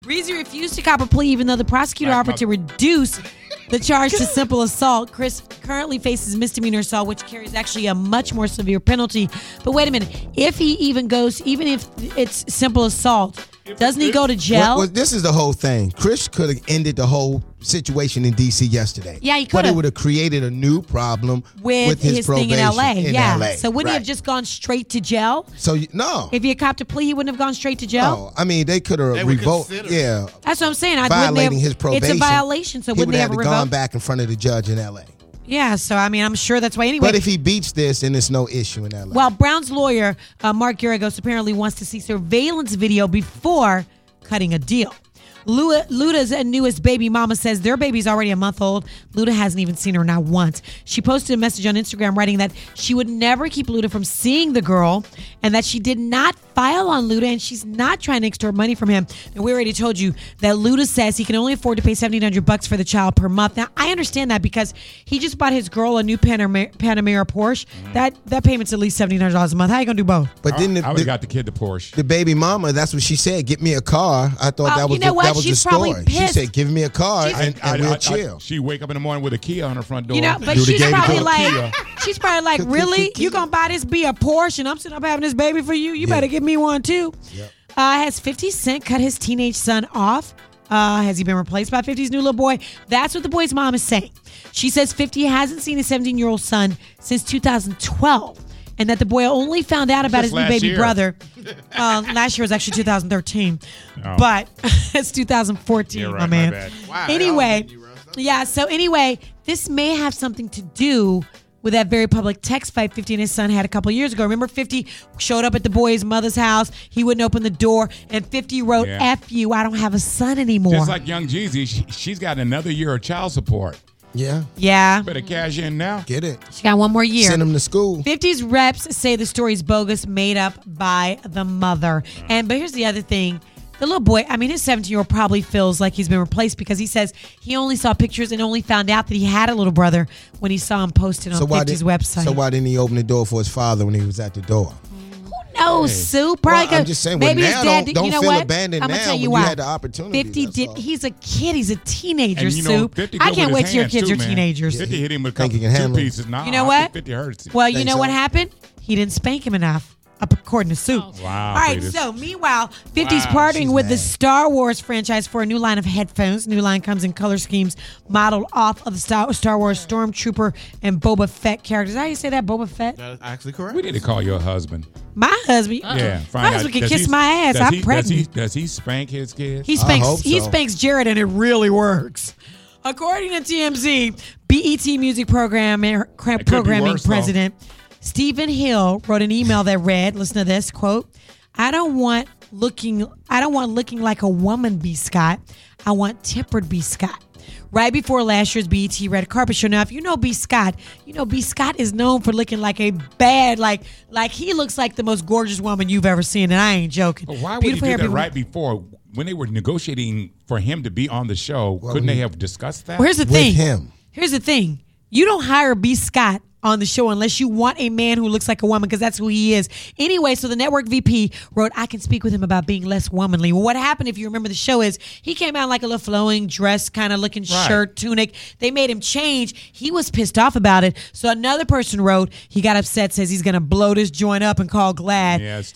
Reezy refused to cop a plea even though the prosecutor offered to reduce the charge to simple assault. Chris currently faces misdemeanor assault, which carries actually a much more severe penalty. But wait a minute. If he even if it's simple assault, doesn't he go to jail? Well, this is the whole thing. Chris could have ended the whole situation in D.C. yesterday. Yeah, he could But have. it would have created a new problem with his thing in probation L.A. Yeah. LA. So wouldn't he have just gone straight to jail? So, no. If he had copped a plea, he wouldn't have gone straight to jail? No. I mean, they could have revoked. Yeah. That's what I'm saying. Violating his probation. It's a violation, so wouldn't they have gone revoked? back in front of the judge in L.A. Yeah, so I mean, I'm sure that's why anyway. But if he beats this, then it's no issue in L.A. Well, Brown's lawyer, Mark Garagos, apparently wants to see surveillance video before cutting a deal. Luda's newest baby mama says their baby's already a month old. Luda hasn't even seen her not once. She posted a message on Instagram writing that she would never keep Luda from seeing the girl and that she did not file on Luda and she's not trying to extort money from him. And we already told you that Luda says he can only afford to pay $1,700 for the child per month. Now, I understand that because he just bought his girl a new Panamera Porsche. That payment's at least $1,700 a month. How you going to do both? But then I would have got the kid the Porsche. The baby mama, that's what she said. Get me a car. I thought that was you know what? that was She's the probably story. pissed. She said, "Give me a car and we'll chill." She wake up in the morning with a Kia on her front door. You know, but Dude, she's gave it to probably her. like, really? You gonna buy this be a Porsche and I'm sitting up having this baby for you? You better give me one too. Yep. Has 50 Cent cut his teenage son off? Has he been replaced by 50's new little boy? That's what the boy's mom is saying. She says 50 hasn't seen his 17-year-old son since 2012. And that the boy only found out about his new baby brother. Last year was actually 2013. Oh. But it's 2014, You're right, my man. bad. Wow, Anyway, so anyway, this may have something to do with that very public text fight 50 and his son had a couple of years ago. Remember 50 showed up at the boy's mother's house. He wouldn't open the door. And 50 wrote, F you, I don't have a son anymore. Just like Young Jeezy, she's got another year of child support. Yeah. Yeah. Better cash in now. Get it. She got one more year. Send him to school. 50's reps say the story's bogus, made up by the mother. But here's the other thing. The little boy, I mean, his 17-year-old probably feels like he's been replaced because he says he only saw pictures and only found out that he had a little brother when he saw him posted on 50's website. So why didn't he open the door for his father when he was at the door? No, Sue. Probably I'm just saying, maybe well, his now dad. don't you know feel what? abandoned I'm gonna now tell you when why. you had the opportunity. 50 did. He's a kid. He's a teenager, And you know, Sue. 50 I good can't with wait his till your hands kids too, are man. teenagers. 50 hit him with a Think couple he can two handle it? pieces. Nah, You know I what? think 50 hurts. Well, you Think know so? what happened? He didn't spank him enough. According to Sue. Wow. All right, Cletus. so meanwhile, 50's partnering she's with the mad. Star Wars franchise for a new line of headphones. New line comes in color schemes modeled off of the Star Wars Stormtrooper and Boba Fett characters. How do you say that, Boba Fett? That's actually correct. We need to call your husband. My husband. Yeah. My husband can kiss my ass. I'm pregnant. Does he spank his kids? He hope spanks so. Jared, and it really works. According to TMZ, BET Music Programming worse, though. President Stephen Hill wrote an email that read, listen to this, quote, I don't want looking like a woman, B. Scott. I want tempered B. Scott. Right before last year's BET Red Carpet Show. Now, if you know B. Scott, you know B. Scott is known for looking like a bad, like he looks like the most gorgeous woman you've ever seen, and I ain't joking. But why would he do that right before when they were negotiating for him to be on the show? Couldn't they have discussed that? Well, here's the With thing. him. Here's the thing. You don't hire B. Scott on the show unless you want a man who looks like a woman, because that's who he is. Anyway, so the network VP wrote, I can speak with him about being less womanly. Well, what happened, if you remember the show, is he came out like a little flowing dress kind of looking shirt, tunic. They made him change. He was pissed off about it. So another person wrote, he got upset, says he's going to blow this joint up and call Glad. Yes.